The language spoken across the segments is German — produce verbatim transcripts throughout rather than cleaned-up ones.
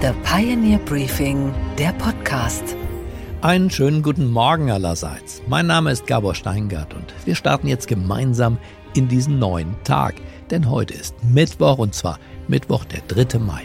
The Pioneer Briefing, der Podcast. Einen schönen guten Morgen allerseits. Mein Name ist Gabor Steingart und wir starten jetzt gemeinsam in diesen neuen Tag. Denn heute ist Mittwoch und zwar Mittwoch, der dritte Mai.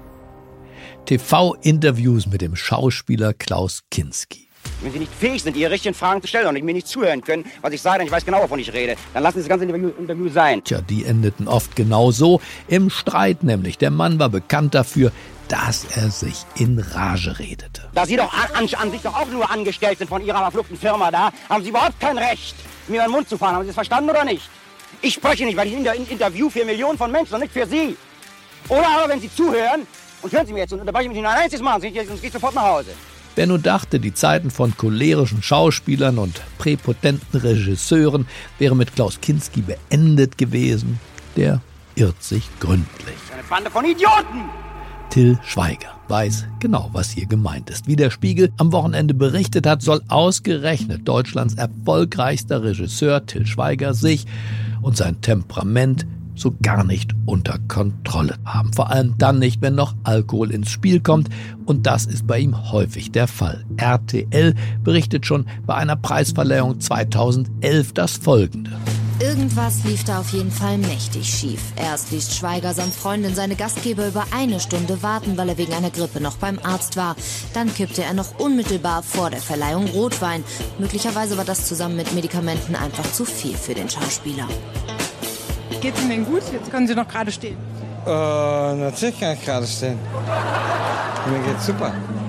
T V-Interviews mit dem Schauspieler Klaus Kinski. Wenn Sie nicht fähig sind, Ihre richtigen Fragen zu stellen und mir nicht zuhören können, was ich sage, denn ich weiß genau, wovon ich rede, dann lassen Sie das ganze Interview, Interview sein. Tja, die endeten oft genau so. Im Streit nämlich. Der Mann war bekannt dafür, dass er sich in Rage redete. Da Sie doch an, an sich doch auch nur angestellt sind von Ihrer verfluchten Firma da, haben Sie überhaupt kein Recht, mir in den Mund zu fahren. Haben Sie das verstanden oder nicht? Ich spreche nicht, weil ich in der Interview für Millionen von Menschen und nicht für Sie. Oder aber, wenn Sie zuhören, und hören Sie mir jetzt, und unterbreche ich mich nicht ein einziges Mal, sonst gehe ich sofort nach Hause. Wer nun dachte, die Zeiten von cholerischen Schauspielern und präpotenten Regisseuren wären mit Klaus Kinski beendet gewesen, der irrt sich gründlich. Eine Bande von Idioten! Till Schweiger weiß genau, was hier gemeint ist. Wie der Spiegel am Wochenende berichtet hat, soll ausgerechnet Deutschlands erfolgreichster Regisseur Till Schweiger sich und sein Temperament so gar nicht unter Kontrolle haben. Vor allem dann nicht, wenn noch Alkohol ins Spiel kommt. Und das ist bei ihm häufig der Fall. R T L berichtet schon bei einer Preisverleihung zweitausendelf das Folgende. Irgendwas lief da auf jeden Fall mächtig schief. Erst ließ Schweiger samt Freundin seine Gastgeber über eine Stunde warten, weil er wegen einer Grippe noch beim Arzt war. Dann kippte er noch unmittelbar vor der Verleihung Rotwein. Möglicherweise war das zusammen mit Medikamenten einfach zu viel für den Schauspieler. Geht's Ihnen denn gut? Jetzt können Sie noch gerade stehen. Äh, natürlich kann ich gerade stehen. Mir geht's super.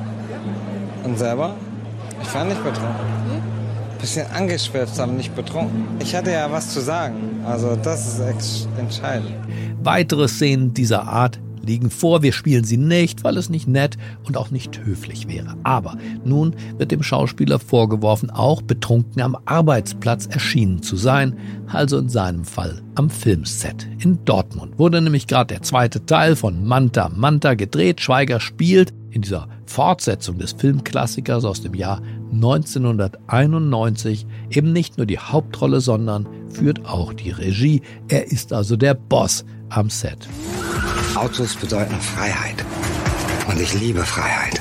Und selber? Ich war nicht betrunken. Bisschen angeschwipst, aber nicht betrunken. Ich hatte ja was zu sagen. Also das ist ex- entscheidend. Weitere Szenen dieser Art liegen vor. Wir spielen sie nicht, weil es nicht nett und auch nicht höflich wäre. Aber nun wird dem Schauspieler vorgeworfen, auch betrunken am Arbeitsplatz erschienen zu sein. Also in seinem Fall am Filmset. In Dortmund wurde nämlich gerade der zweite Teil von Manta Manta gedreht. Schweiger spielt in dieser Fortsetzung des Filmklassikers aus dem Jahr neunzehnhunderteinundneunzig eben nicht nur die Hauptrolle, sondern führt auch die Regie. Er ist also der Boss am Set. Autos bedeuten Freiheit. Und ich liebe Freiheit.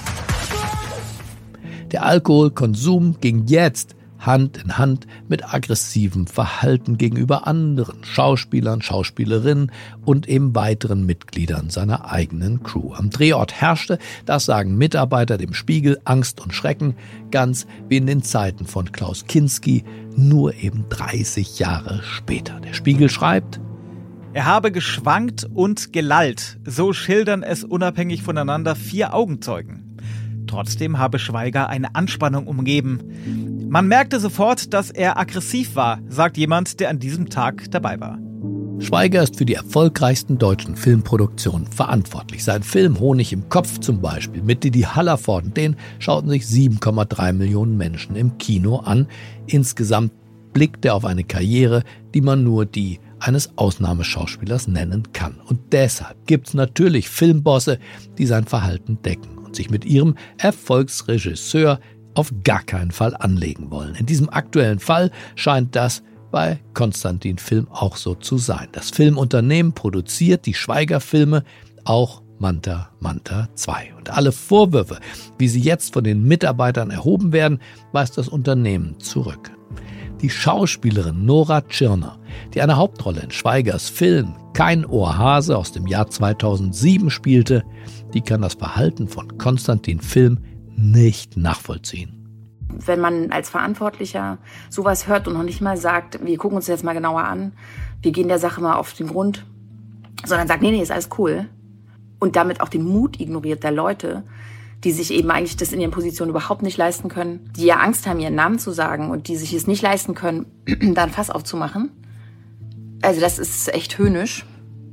Der Alkoholkonsum ging jetzt Hand in Hand mit aggressivem Verhalten gegenüber anderen Schauspielern, Schauspielerinnen und eben weiteren Mitgliedern seiner eigenen Crew. Am Drehort herrschte, das sagen Mitarbeiter dem Spiegel, Angst und Schrecken, ganz wie in den Zeiten von Klaus Kinski, nur eben dreißig Jahre später. Der Spiegel schreibt: Er habe geschwankt und gelallt, so schildern es unabhängig voneinander vier Augenzeugen. Trotzdem habe Schweiger eine Anspannung umgeben. Man merkte sofort, dass er aggressiv war, sagt jemand, der an diesem Tag dabei war. Schweiger ist für die erfolgreichsten deutschen Filmproduktionen verantwortlich. Sein Film Honig im Kopf zum Beispiel mit Didi Hallervorden, den schauten sich sieben Komma drei Millionen Menschen im Kino an. Insgesamt blickt er auf eine Karriere, die man nur die eines Ausnahmeschauspielers nennen kann. Und deshalb gibt es natürlich Filmbosse, die sein Verhalten decken und sich mit ihrem Erfolgsregisseur auf gar keinen Fall anlegen wollen. In diesem aktuellen Fall scheint das bei Konstantin Film auch so zu sein. Das Filmunternehmen produziert die Schweiger-Filme, auch Manta Manta zwei. Und alle Vorwürfe, wie sie jetzt von den Mitarbeitern erhoben werden, weist das Unternehmen zurück. Die Schauspielerin Nora Tschirner, die eine Hauptrolle in Schweigers Film Kein Ohrhase aus dem Jahr zweitausendsieben spielte, die kann das Verhalten von Konstantin Film nicht nachvollziehen. Wenn man als Verantwortlicher sowas hört und noch nicht mal sagt, wir gucken uns das jetzt mal genauer an, wir gehen der Sache mal auf den Grund, sondern sagt, nee, nee, ist alles cool. Und damit auch den Mut ignoriert der Leute, die sich eben eigentlich das in ihren Positionen überhaupt nicht leisten können, die ja Angst haben, ihren Namen zu sagen und die sich es nicht leisten können, da ein Fass aufzumachen. Also das ist echt höhnisch.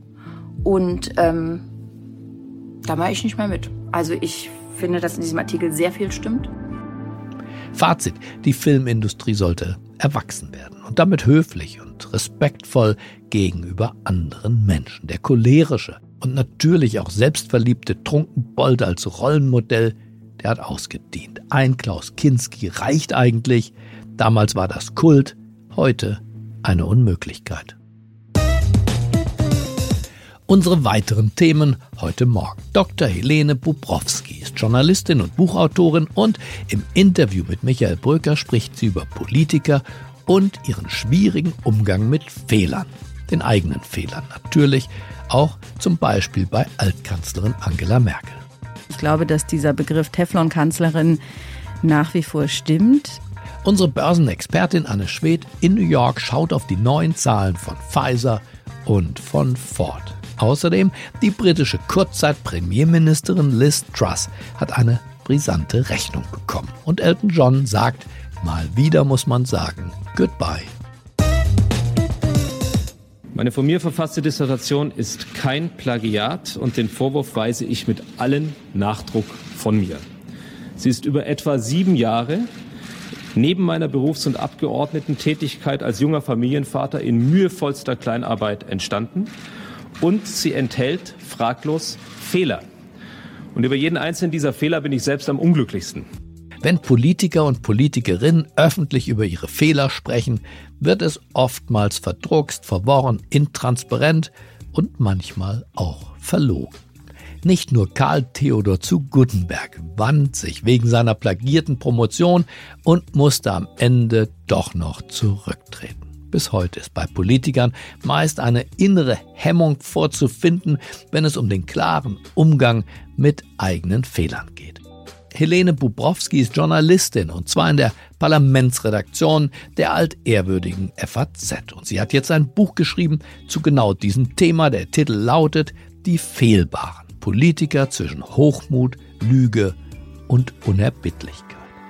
Und ähm, da mache ich nicht mehr mit. Also ich finde, dass in diesem Artikel sehr viel stimmt. Fazit: Die Filmindustrie sollte erwachsen werden und damit höflich und respektvoll gegenüber anderen Menschen. Der cholerische und natürlich auch selbstverliebte Trunkenbold als Rollenmodell, der hat ausgedient. Ein Klaus Kinski reicht eigentlich. Damals war das Kult, heute eine Unmöglichkeit. Unsere weiteren Themen heute Morgen. Doktor Helene Bubrowski ist Journalistin und Buchautorin und im Interview mit Michael Bröker spricht sie über Politiker und ihren schwierigen Umgang mit Fehlern. Den eigenen Fehlern natürlich, auch zum Beispiel bei Altkanzlerin Angela Merkel. Ich glaube, dass dieser Begriff Teflon-Kanzlerin nach wie vor stimmt. Unsere Börsenexpertin Anne Schwedt in New York schaut auf die neuen Zahlen von Pfizer und von Ford. Außerdem die britische Kurzzeit-Premierministerin Liz Truss hat eine brisante Rechnung bekommen. Und Elton John sagt, mal wieder muss man sagen, goodbye. Meine von mir verfasste Dissertation ist kein Plagiat und den Vorwurf weise ich mit allen Nachdruck von mir. Sie ist über etwa sieben Jahre neben meiner Berufs- und Abgeordnetentätigkeit als junger Familienvater in mühevollster Kleinarbeit entstanden. Und sie enthält fraglos Fehler. Und über jeden einzelnen dieser Fehler bin ich selbst am unglücklichsten. Wenn Politiker und Politikerinnen öffentlich über ihre Fehler sprechen, wird es oftmals verdruckst, verworren, intransparent und manchmal auch verlogen. Nicht nur Karl Theodor zu Guttenberg wand sich wegen seiner plagierten Promotion und musste am Ende doch noch zurücktreten. Bis heute ist bei Politikern meist eine innere Hemmung vorzufinden, wenn es um den klaren Umgang mit eigenen Fehlern geht. Helene Bubrowski ist Journalistin und zwar in der Parlamentsredaktion der altehrwürdigen F A Z. Und sie hat jetzt ein Buch geschrieben zu genau diesem Thema. Der Titel lautet Die Fehlbaren. Politiker zwischen Hochmut, Lüge und Unerbittlichkeit.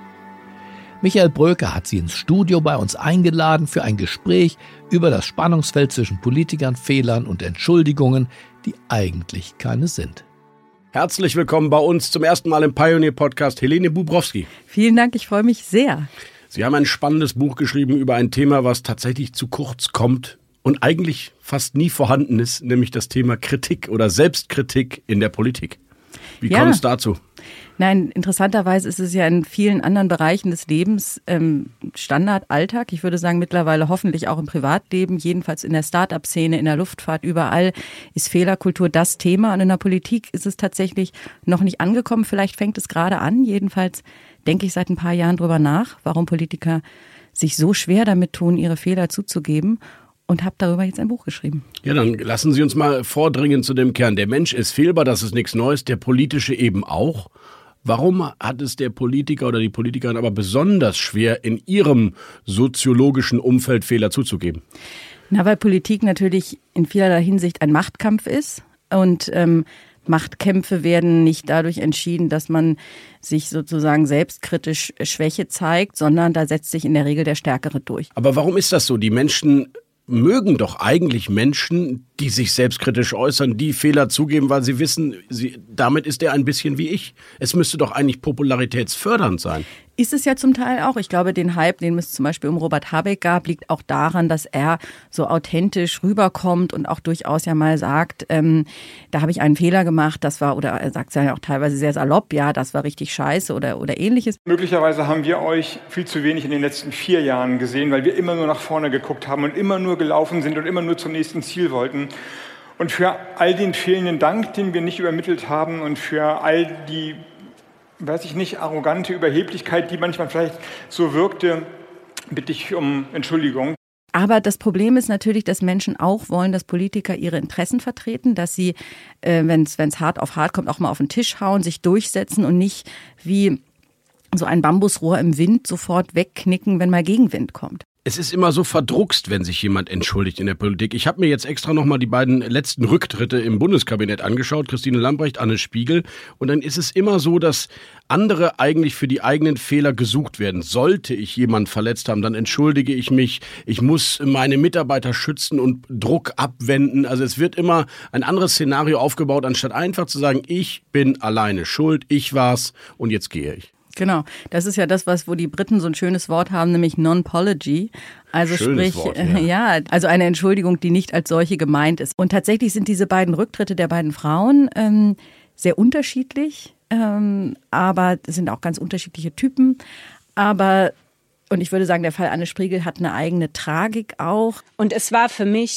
Michael Bröker hat sie ins Studio bei uns eingeladen für ein Gespräch über das Spannungsfeld zwischen Politikern, Fehlern und Entschuldigungen, die eigentlich keine sind. Herzlich willkommen bei uns zum ersten Mal im Pioneer-Podcast, Helene Bubrowski. Vielen Dank, ich freue mich sehr. Sie haben ein spannendes Buch geschrieben über ein Thema, was tatsächlich zu kurz kommt und eigentlich fast nie vorhanden ist, nämlich das Thema Kritik oder Selbstkritik in der Politik. Wie ja. kommt es dazu? Nein, interessanterweise ist es ja in vielen anderen Bereichen des Lebens ähm, Standardalltag. Ich würde sagen, mittlerweile hoffentlich auch im Privatleben, jedenfalls in der Start-up-Szene, in der Luftfahrt, überall ist Fehlerkultur das Thema. Und in der Politik ist es tatsächlich noch nicht angekommen. Vielleicht fängt es gerade an. Jedenfalls denke ich seit ein paar Jahren drüber nach, warum Politiker sich so schwer damit tun, ihre Fehler zuzugeben. Und habe darüber jetzt ein Buch geschrieben. Ja, dann lassen Sie uns mal vordringen zu dem Kern. Der Mensch ist fehlbar, das ist nichts Neues, der Politische eben auch. Warum hat es der Politiker oder die Politikerin aber besonders schwer, in ihrem soziologischen Umfeld Fehler zuzugeben? Na, weil Politik natürlich in vielerlei Hinsicht ein Machtkampf ist. Und ähm, Machtkämpfe werden nicht dadurch entschieden, dass man sich sozusagen selbstkritisch Schwäche zeigt, sondern da setzt sich in der Regel der Stärkere durch. Aber warum ist das so? Die Menschen mögen doch eigentlich Menschen, die sich selbstkritisch äußern, die Fehler zugeben, weil sie wissen, sie, damit ist er ein bisschen wie ich. Es müsste doch eigentlich popularitätsfördernd sein. Ist es ja zum Teil auch. Ich glaube, den Hype, den es zum Beispiel um Robert Habeck gab, liegt auch daran, dass er so authentisch rüberkommt und auch durchaus ja mal sagt, ähm, da habe ich einen Fehler gemacht, das war, oder er sagt es ja auch teilweise sehr salopp, ja, das war richtig scheiße oder, oder ähnliches. Möglicherweise haben wir euch viel zu wenig in den letzten vier Jahren gesehen, weil wir immer nur nach vorne geguckt haben und immer nur gelaufen sind und immer nur zum nächsten Ziel wollten. Und für all den fehlenden Dank, den wir nicht übermittelt haben und für all die, weiß ich nicht, arrogante Überheblichkeit, die manchmal vielleicht so wirkte, bitte ich um Entschuldigung. Aber das Problem ist natürlich, dass Menschen auch wollen, dass Politiker ihre Interessen vertreten, dass sie, äh, wenn es hart auf hart kommt, auch mal auf den Tisch hauen, sich durchsetzen und nicht wie so ein Bambusrohr im Wind sofort wegknicken, wenn mal Gegenwind kommt. Es ist immer so verdruckst, wenn sich jemand entschuldigt in der Politik. Ich habe mir jetzt extra nochmal die beiden letzten Rücktritte im Bundeskabinett angeschaut, Christine Lambrecht, Anne Spiegel. Und dann ist es immer so, dass andere eigentlich für die eigenen Fehler gesucht werden. Sollte ich jemanden verletzt haben, dann entschuldige ich mich. Ich muss meine Mitarbeiter schützen und Druck abwenden. Also es wird immer ein anderes Szenario aufgebaut, anstatt einfach zu sagen, ich bin alleine schuld, ich war's und jetzt gehe ich. Genau, das ist ja das, was wo die Briten so ein schönes Wort haben, nämlich Non-Pology. Also Schönes sprich, Wort, ja. ja, also eine Entschuldigung, die nicht als solche gemeint ist. Und tatsächlich sind diese beiden Rücktritte der beiden Frauen ähm, sehr unterschiedlich, ähm, aber es sind auch ganz unterschiedliche Typen. Aber, und ich würde sagen, der Fall Anne Spiegel hat eine eigene Tragik auch. Und es war für mich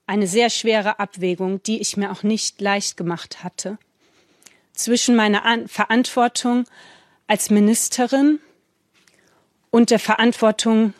eine sehr schwere Abwägung, die ich mir auch nicht leicht gemacht hatte. Zwischen meiner An- Verantwortung als Ministerin und der Verantwortung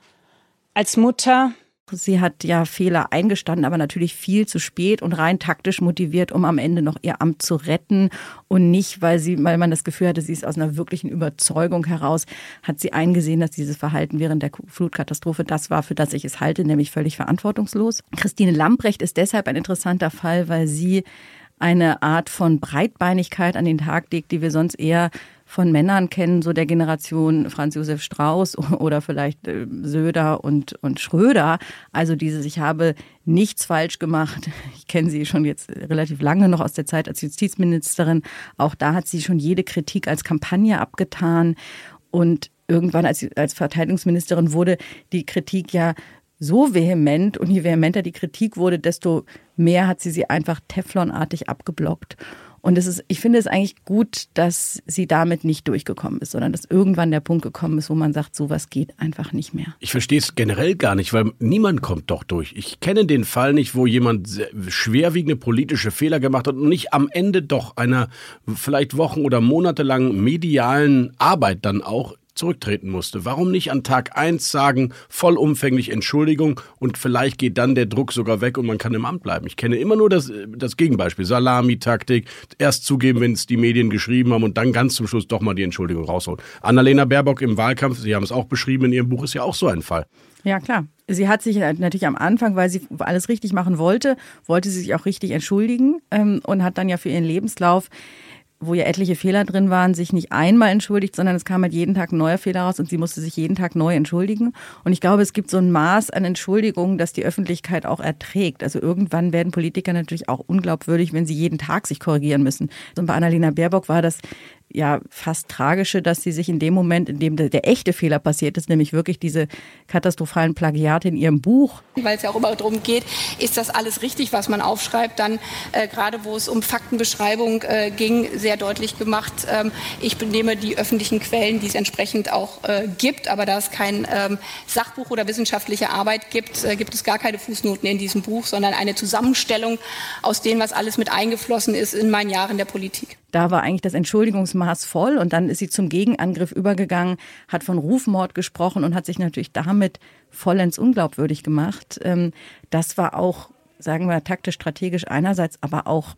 als Mutter. Sie hat ja Fehler eingestanden, aber natürlich viel zu spät und rein taktisch motiviert, um am Ende noch ihr Amt zu retten und nicht, weil sie, weil man das Gefühl hatte, sie ist aus einer wirklichen Überzeugung heraus, hat sie eingesehen, dass dieses Verhalten während der Flutkatastrophe das war, für das ich es halte, nämlich völlig verantwortungslos. Christine Lambrecht ist deshalb ein interessanter Fall, weil sie eine Art von Breitbeinigkeit an den Tag legt, die wir sonst eher von Männern kennen, so der Generation Franz Josef Strauß oder vielleicht Söder und, und Schröder. Also dieses, ich habe nichts falsch gemacht. Ich kenne sie schon jetzt relativ lange noch aus der Zeit als Justizministerin. Auch da hat sie schon jede Kritik als Kampagne abgetan. Und irgendwann als, als Verteidigungsministerin wurde die Kritik ja so vehement und je vehementer die Kritik wurde, desto mehr hat sie sie einfach teflonartig abgeblockt. Und es ist, ich finde es eigentlich gut, dass sie damit nicht durchgekommen ist, sondern dass irgendwann der Punkt gekommen ist, wo man sagt, sowas geht einfach nicht mehr. Ich verstehe es generell gar nicht, weil niemand kommt doch durch. Ich kenne den Fall nicht, wo jemand schwerwiegende politische Fehler gemacht hat und nicht am Ende doch einer vielleicht Wochen- oder monatelangen medialen Arbeit dann auch zurücktreten musste. Warum nicht an Tag eins sagen, vollumfänglich Entschuldigung und vielleicht geht dann der Druck sogar weg und man kann im Amt bleiben. Ich kenne immer nur das, das Gegenbeispiel, Salami-Taktik, erst zugeben, wenn es die Medien geschrieben haben und dann ganz zum Schluss doch mal die Entschuldigung rausholen. Annalena Baerbock im Wahlkampf, Sie haben es auch beschrieben in Ihrem Buch, ist ja auch so ein Fall. Ja, klar. Sie hat sich natürlich am Anfang, weil sie alles richtig machen wollte, wollte sie sich auch richtig entschuldigen ähm, und hat dann ja für ihren Lebenslauf, wo ja etliche Fehler drin waren, sich nicht einmal entschuldigt, sondern es kam halt jeden Tag ein neuer Fehler raus und sie musste sich jeden Tag neu entschuldigen. Und ich glaube, es gibt so ein Maß an Entschuldigungen, das die Öffentlichkeit auch erträgt. Also irgendwann werden Politiker natürlich auch unglaubwürdig, wenn sie jeden Tag sich korrigieren müssen. Und bei Annalena Baerbock war das ja fast Tragische, dass sie sich in dem Moment, in dem der, der echte Fehler passiert ist, nämlich wirklich diese katastrophalen Plagiate in ihrem Buch. Weil es ja auch immer darum geht, ist das alles richtig, was man aufschreibt, dann äh, gerade wo es um Faktenbeschreibung äh, ging, sehr deutlich gemacht. Ähm, ich benehme die öffentlichen Quellen, die es entsprechend auch äh, gibt, aber da es kein ähm, Sachbuch oder wissenschaftliche Arbeit gibt, äh, gibt es gar keine Fußnoten in diesem Buch, sondern eine Zusammenstellung aus dem, was alles mit eingeflossen ist in meinen Jahren der Politik. Da war eigentlich das Entschuldigungsmaß voll und dann ist sie zum Gegenangriff übergegangen, hat von Rufmord gesprochen und hat sich natürlich damit vollends unglaubwürdig gemacht. Das war auch, sagen wir, taktisch, strategisch einerseits, aber auch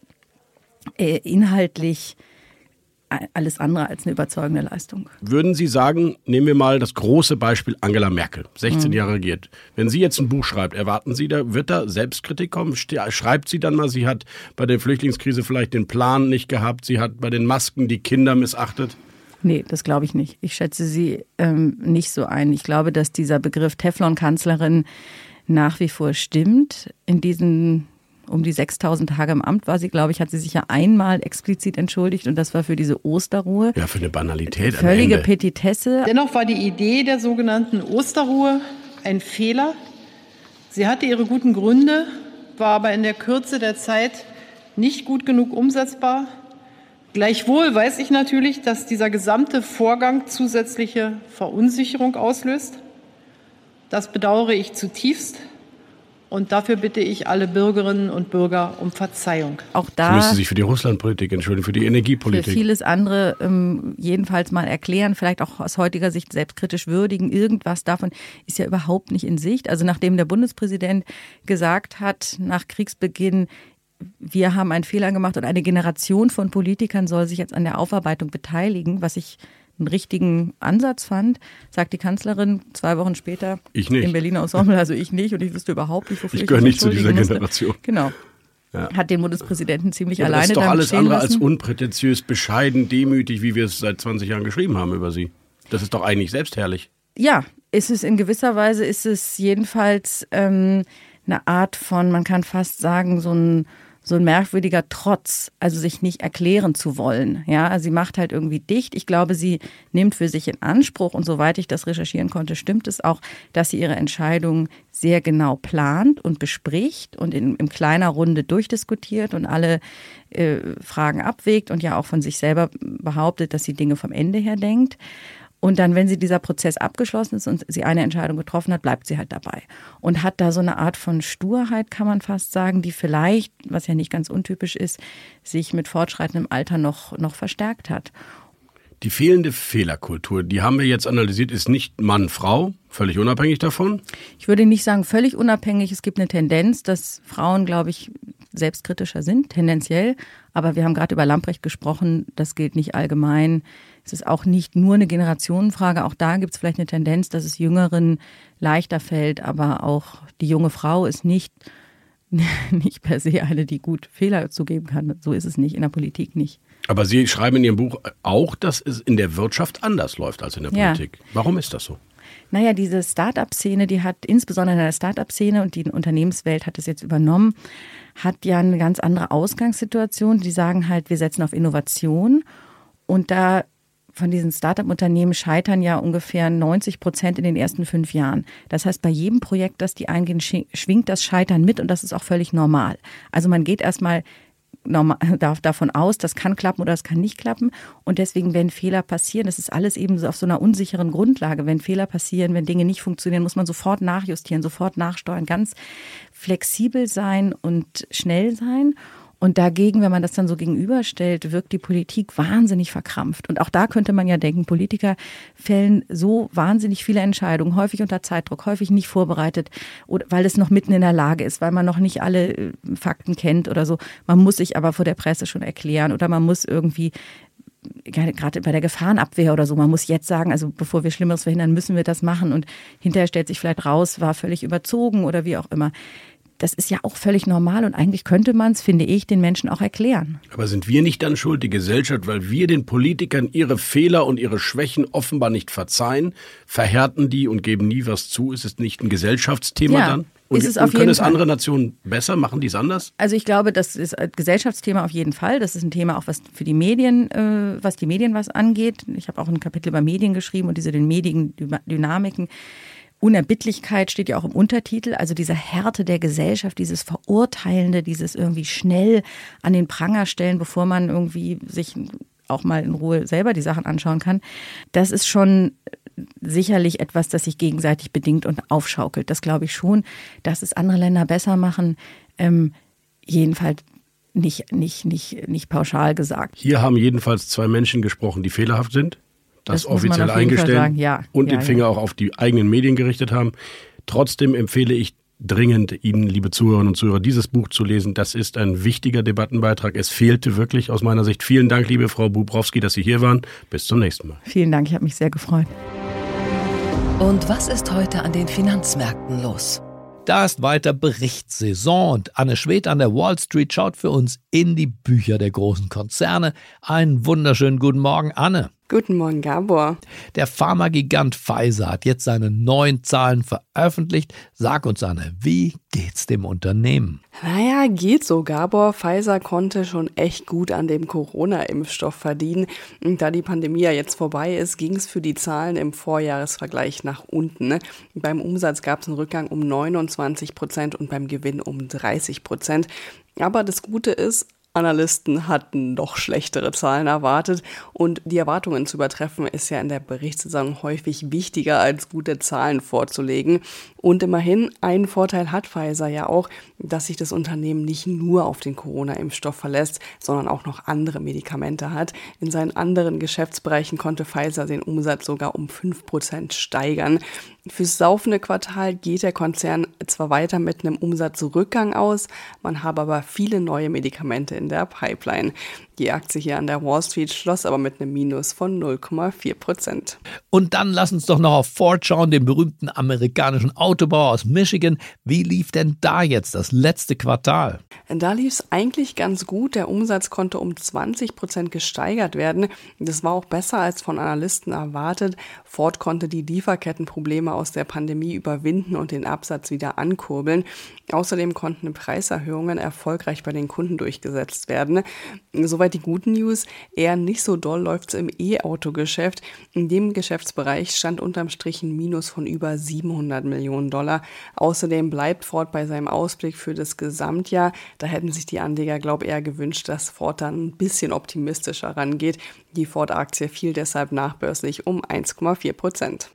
inhaltlich alles andere als eine überzeugende Leistung. Würden Sie sagen, nehmen wir mal das große Beispiel Angela Merkel, sechzehn mhm. Jahre regiert. Wenn sie jetzt ein Buch schreibt, erwarten Sie, da wird da Selbstkritik kommen? Schreibt sie dann mal, sie hat bei der Flüchtlingskrise vielleicht den Plan nicht gehabt, sie hat bei den Masken die Kinder missachtet? Nee, das glaube ich nicht. Ich schätze sie ähm, nicht so ein. Ich glaube, dass dieser Begriff Teflon-Kanzlerin nach wie vor stimmt. In diesen um die sechstausend Tage im Amt war sie, glaube ich, hat sie sich ja einmal explizit entschuldigt und das war für diese Osterruhe. Ja, für eine Banalität. Völlige Petitesse. Dennoch war die Idee der sogenannten Osterruhe ein Fehler. Sie hatte ihre guten Gründe, war aber in der Kürze der Zeit nicht gut genug umsetzbar. Gleichwohl weiß ich natürlich, dass dieser gesamte Vorgang zusätzliche Verunsicherung auslöst. Das bedauere ich zutiefst. Und dafür bitte ich alle Bürgerinnen und Bürger um Verzeihung. Auch da Sie müssen sich für die Russlandpolitik entschuldigen, für die Energiepolitik. Für vieles andere ähm, jedenfalls mal erklären, vielleicht auch aus heutiger Sicht selbstkritisch würdigen. Irgendwas davon ist ja überhaupt nicht in Sicht. Also nachdem der Bundespräsident gesagt hat, nach Kriegsbeginn, wir haben einen Fehler gemacht und eine Generation von Politikern soll sich jetzt an der Aufarbeitung beteiligen, was ich einen richtigen Ansatz fand, sagt die Kanzlerin zwei Wochen später ich nicht. im Berliner Ensemble, also ich nicht und ich wüsste überhaupt nicht, wofür ich Ich gehöre nicht zu dieser musste. Generation. Genau. Ja. Hat den Bundespräsidenten ziemlich ja, alleine damit stehen lassen. Das ist doch alles andere lassen. als unprätentiös, bescheiden, demütig, wie wir es seit zwanzig Jahren geschrieben haben über sie. Das ist doch eigentlich selbstherrlich. Ja, ist es in gewisser Weise, ist es jedenfalls ähm, eine Art von, man kann fast sagen, so ein so ein merkwürdiger Trotz, also sich nicht erklären zu wollen. Ja, also sie macht halt irgendwie dicht. Ich glaube, sie nimmt für sich in Anspruch und soweit ich das recherchieren konnte, stimmt es auch, dass sie ihre Entscheidungen sehr genau plant und bespricht und in, in kleiner Runde durchdiskutiert und alle äh, Fragen abwägt und ja auch von sich selber behauptet, dass sie Dinge vom Ende her denkt. Und dann, wenn sie dieser Prozess abgeschlossen ist und sie eine Entscheidung getroffen hat, bleibt sie halt dabei. Und hat da so eine Art von Sturheit, kann man fast sagen, die vielleicht, was ja nicht ganz untypisch ist, sich mit fortschreitendem Alter noch, noch verstärkt hat. Die fehlende Fehlerkultur, die haben wir jetzt analysiert, ist nicht Mann, Frau, völlig unabhängig davon? Ich würde nicht sagen völlig unabhängig. Es gibt eine Tendenz, dass Frauen, glaube ich, selbstkritischer sind, tendenziell. Aber wir haben gerade über Lamprecht gesprochen, das gilt nicht allgemein. Es ist auch nicht nur eine Generationenfrage. Auch da gibt es vielleicht eine Tendenz, dass es Jüngeren leichter fällt. Aber auch die junge Frau ist nicht, nicht per se eine, die gut Fehler zugeben kann. So ist es nicht, in der Politik nicht. Aber Sie schreiben in Ihrem Buch auch, dass es in der Wirtschaft anders läuft als in der Politik. Ja. Warum ist das so? Naja, diese Start-up-Szene, die hat insbesondere in der Start-up-Szene und die Unternehmenswelt hat es jetzt übernommen, hat ja eine ganz andere Ausgangssituation. Die sagen halt, wir setzen auf Innovation und da von diesen Start-up-Unternehmen scheitern ja ungefähr neunzig Prozent in den ersten fünf Jahren. Das heißt, bei jedem Projekt, das die eingehen, schwingt das Scheitern mit und das ist auch völlig normal. Also man geht erstmal normal, davon aus, das kann klappen oder das kann nicht klappen und deswegen, wenn Fehler passieren, das ist alles eben so auf so einer unsicheren Grundlage. Wenn Fehler passieren, wenn Dinge nicht funktionieren, muss man sofort nachjustieren, sofort nachsteuern, ganz flexibel sein und schnell sein. Und dagegen, wenn man das dann so gegenüberstellt, wirkt die Politik wahnsinnig verkrampft. Und auch da könnte man ja denken, Politiker fällen so wahnsinnig viele Entscheidungen, häufig unter Zeitdruck, häufig nicht vorbereitet, oder weil es noch mitten in der Lage ist, weil man noch nicht alle Fakten kennt oder so. Man muss sich aber vor der Presse schon erklären oder man muss irgendwie, gerade bei der Gefahrenabwehr oder so, man muss jetzt sagen, also bevor wir Schlimmeres verhindern, müssen wir das machen. Und hinterher stellt sich vielleicht raus, war völlig überzogen oder wie auch immer. Das ist ja auch völlig normal und eigentlich könnte man es, finde ich, den Menschen auch erklären. Aber sind wir nicht dann schuld, die Gesellschaft, weil wir den Politikern ihre Fehler und ihre Schwächen offenbar nicht verzeihen, verhärten die und geben nie was zu? Ist es nicht ein Gesellschaftsthema ja, dann? Und, ist es und auf können jeden es Fall. andere Nationen besser? Machen die es anders? Also ich glaube, das ist ein Gesellschaftsthema auf jeden Fall. Das ist ein Thema auch was für die Medien, äh, was die Medien was angeht. Ich habe auch ein Kapitel über Medien geschrieben und diese den Mediendynamiken. Unerbittlichkeit steht ja auch im Untertitel, also diese Härte der Gesellschaft, dieses Verurteilende, dieses irgendwie schnell an den Pranger stellen, bevor man irgendwie sich auch mal in Ruhe selber die Sachen anschauen kann. Das ist schon sicherlich etwas, das sich gegenseitig bedingt und aufschaukelt. Das glaube ich schon, dass es andere Länder besser machen. Ähm, jedenfalls nicht, nicht, nicht, nicht pauschal gesagt. Hier haben jedenfalls zwei Menschen gesprochen, die fehlerhaft sind. Das, das offiziell eingestellt ja, und ja, den Finger ja. auch auf die eigenen Medien gerichtet haben. Trotzdem empfehle ich dringend Ihnen, liebe Zuhörerinnen und Zuhörer, dieses Buch zu lesen. Das ist ein wichtiger Debattenbeitrag. Es fehlte wirklich aus meiner Sicht. Vielen Dank, liebe Frau Bubrowski, dass Sie hier waren. Bis zum nächsten Mal. Vielen Dank, ich habe mich sehr gefreut. Und was ist heute an den Finanzmärkten los? Da ist weiter Berichtssaison und Anne Schwedt an der Wall Street schaut für uns in die Bücher der großen Konzerne. Einen wunderschönen guten Morgen, Anne. Guten Morgen, Gabor. Der Pharmagigant Pfizer hat jetzt seine neuen Zahlen veröffentlicht. Sag uns, Anne, wie geht's dem Unternehmen? Naja, geht so, Gabor. Pfizer konnte schon echt gut an dem Corona-Impfstoff verdienen. Und da die Pandemie ja jetzt vorbei ist, ging es für die Zahlen im Vorjahresvergleich nach unten. Ne? Beim Umsatz gab es einen Rückgang um neunundzwanzig Prozent und beim Gewinn um dreißig Prozent. Aber das Gute ist, Analysten hatten noch schlechtere Zahlen erwartet und die Erwartungen zu übertreffen ist ja in der Berichtssaison häufig wichtiger als gute Zahlen vorzulegen. Und immerhin, einen Vorteil hat Pfizer ja auch, dass sich das Unternehmen nicht nur auf den Corona-Impfstoff verlässt, sondern auch noch andere Medikamente hat. In seinen anderen Geschäftsbereichen konnte Pfizer den Umsatz sogar um fünf Prozent steigern. Fürs laufende Quartal geht der Konzern zwar weiter mit einem Umsatzrückgang aus, man habe aber viele neue Medikamente in der Pipeline. Die Aktie hier an der Wall Street schloss aber mit einem Minus von null Komma vier Prozent. Und dann lass uns doch noch auf Ford schauen, den berühmten amerikanischen Autobauer aus Michigan. Wie lief denn da jetzt das letzte Quartal? Da lief es eigentlich ganz gut. Der Umsatz konnte um zwanzig Prozent gesteigert werden. Das war auch besser als von Analysten erwartet. Ford konnte die Lieferkettenprobleme aus der Pandemie überwinden und den Absatz wieder ankurbeln. Außerdem konnten Preiserhöhungen erfolgreich bei den Kunden durchgesetzt werden. Soweit Soweit die guten News. Eher nicht so doll läuft's im E-Auto-Geschäft. In dem Geschäftsbereich stand unterm Strich ein Minus von über siebenhundert Millionen Dollar. Außerdem bleibt Ford bei seinem Ausblick für das Gesamtjahr. Da hätten sich die Anleger, glaube ich, eher gewünscht, dass Ford dann ein bisschen optimistischer rangeht. Die Ford-Aktie fiel deshalb nachbörslich um eins Komma vier Prozent.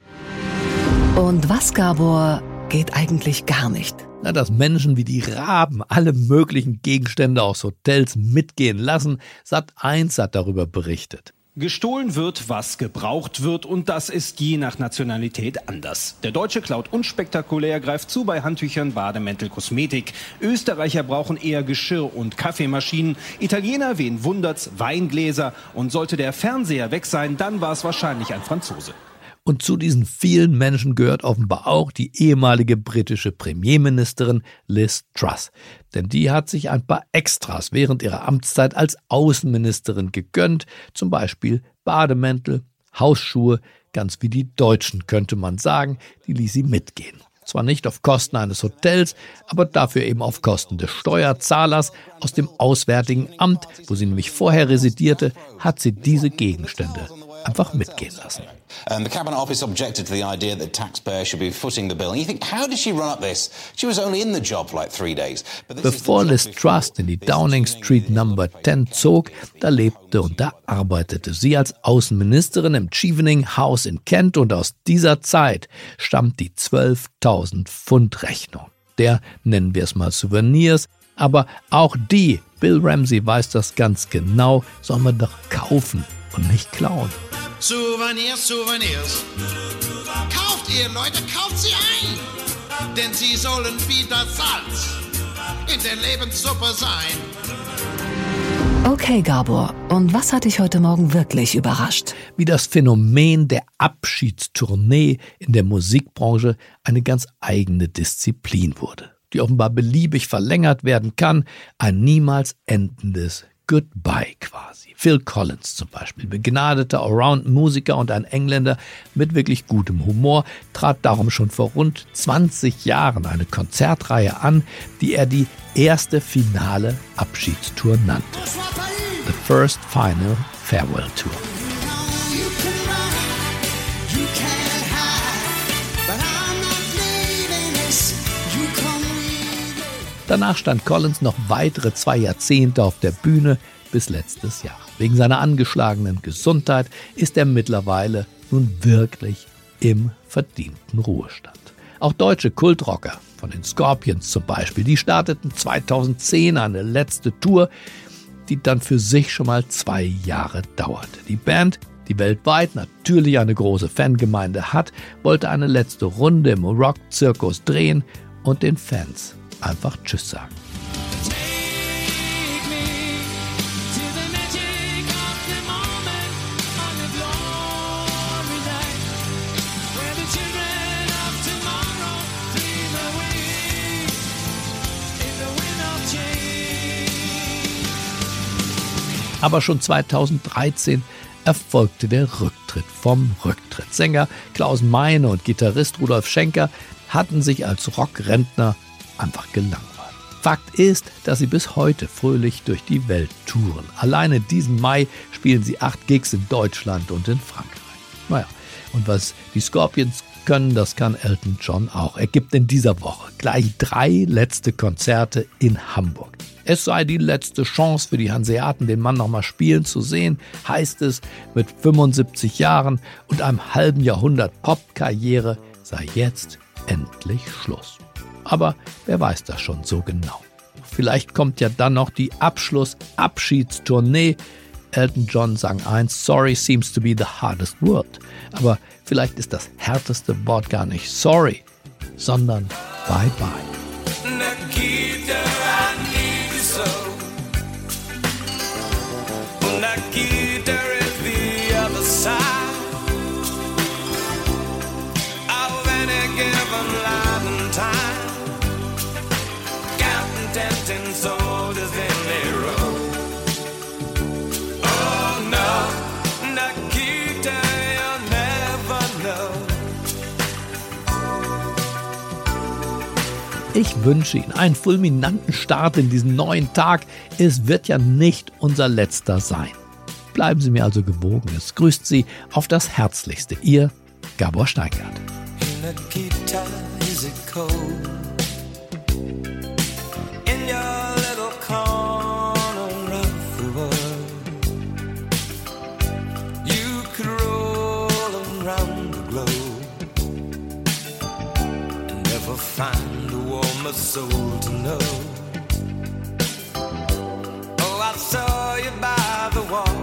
Und was, Gabor, geht eigentlich gar nicht? Na, dass Menschen wie die Raben alle möglichen Gegenstände aus Hotels mitgehen lassen. Sat eins hat darüber berichtet. Gestohlen wird, was gebraucht wird, und das ist je nach Nationalität anders. Der Deutsche klaut unspektakulär, greift zu bei Handtüchern, Bademäntel, Kosmetik. Österreicher brauchen eher Geschirr und Kaffeemaschinen. Italiener, wen wundert's, Weingläser. Und sollte der Fernseher weg sein, dann war es wahrscheinlich ein Franzose. Und zu diesen vielen Menschen gehört offenbar auch die ehemalige britische Premierministerin Liz Truss. Denn die hat sich ein paar Extras während ihrer Amtszeit als Außenministerin gegönnt. Zum Beispiel Bademäntel, Hausschuhe, ganz wie die Deutschen könnte man sagen, die ließ sie mitgehen. Zwar nicht auf Kosten eines Hotels, aber dafür eben auf Kosten des Steuerzahlers. Aus dem Auswärtigen Amt, wo sie nämlich vorher residierte, hat sie diese Gegenstände einfach mitgehen lassen. Um, the Cabinet Office objected to the idea that taxpayers should be footing the bill. And you think, how did she run up this? She was only in the job for like three days. Bevor Liz Truss in die Downing Street Number zehn zog, da lebte und da arbeitete sie als Außenministerin im Chevening House in Kent, und aus dieser Zeit stammt die zwölftausend Pfund Rechnung. Der nennen wir es mal Souvenirs, aber auch die, Bill Ramsey weiß das ganz genau, soll man doch kaufen und nicht klauen. Souvenirs, Souvenirs. Kauft ihr, Leute, kauft sie ein. Denn sie sollen wie das Salz in der Lebenssuppe sein. Okay, Gabor, und was hat dich heute Morgen wirklich überrascht? Wie das Phänomen der Abschiedstournee in der Musikbranche eine ganz eigene Disziplin wurde, die offenbar beliebig verlängert werden kann, ein niemals endendes Goodbye quasi. Phil Collins zum Beispiel, begnadeter Allround-Musiker und ein Engländer mit wirklich gutem Humor, trat darum schon vor rund zwanzig Jahren eine Konzertreihe an, die er die erste finale Abschiedstour nannte. The First Final Farewell Tour. Danach stand Collins noch weitere zwei Jahrzehnte auf der Bühne bis letztes Jahr. Wegen seiner angeschlagenen Gesundheit ist er mittlerweile nun wirklich im verdienten Ruhestand. Auch deutsche Kultrocker, von den Scorpions zum Beispiel, die starteten zweitausendzehn eine letzte Tour, die dann für sich schon mal zwei Jahre dauerte. Die Band, die weltweit natürlich eine große Fangemeinde hat, wollte eine letzte Runde im Rock-Zirkus drehen und den Fans einfach Tschüss sagen. Aber schon zweitausenddreizehn erfolgte der Rücktritt vom Rücktritt. Sänger Klaus Meine und Gitarrist Rudolf Schenker hatten sich als Rockrentner einfach gelangweilt. Fakt ist, dass sie bis heute fröhlich durch die Welt touren. Alleine diesen Mai spielen sie acht Gigs in Deutschland und in Frankreich. Naja, und was die Scorpions können, das kann Elton John auch. Er gibt in dieser Woche gleich drei letzte Konzerte in Hamburg. Es sei die letzte Chance für die Hanseaten, den Mann nochmal spielen zu sehen, heißt es, mit fünfundsiebzig Jahren und einem halben Jahrhundert Popkarriere sei jetzt endlich Schluss. Aber wer weiß das schon so genau? Vielleicht kommt ja dann noch die Abschluss-Abschiedstournee. Elton John sang eins, sorry seems to be the hardest word. Aber vielleicht ist das härteste Wort gar nicht sorry, sondern bye bye. Nikita, I need you so. Nikita is the other side of any given life and time. Ten soldiers in their row. Oh no, Nikita, you'll never know. Ich wünsche Ihnen einen fulminanten Start in diesen neuen Tag. Es wird ja nicht unser letzter sein. Bleiben Sie mir also gewogen. Es grüßt Sie auf das Herzlichste. Ihr Gabor Steingart. Find a warmer soul to know. Oh, I saw you by the wall.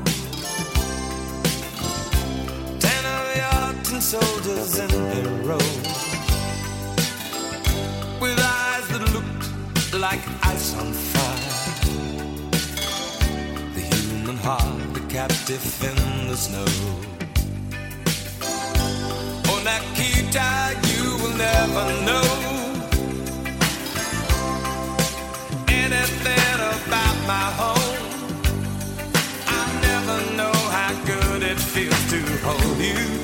Ten of your tin soldiers in a row, with eyes that looked like ice on fire. The human heart, a captive in the snow. Oh, Nikita, you will never know anything about my home. I never know how good it feels to hold you.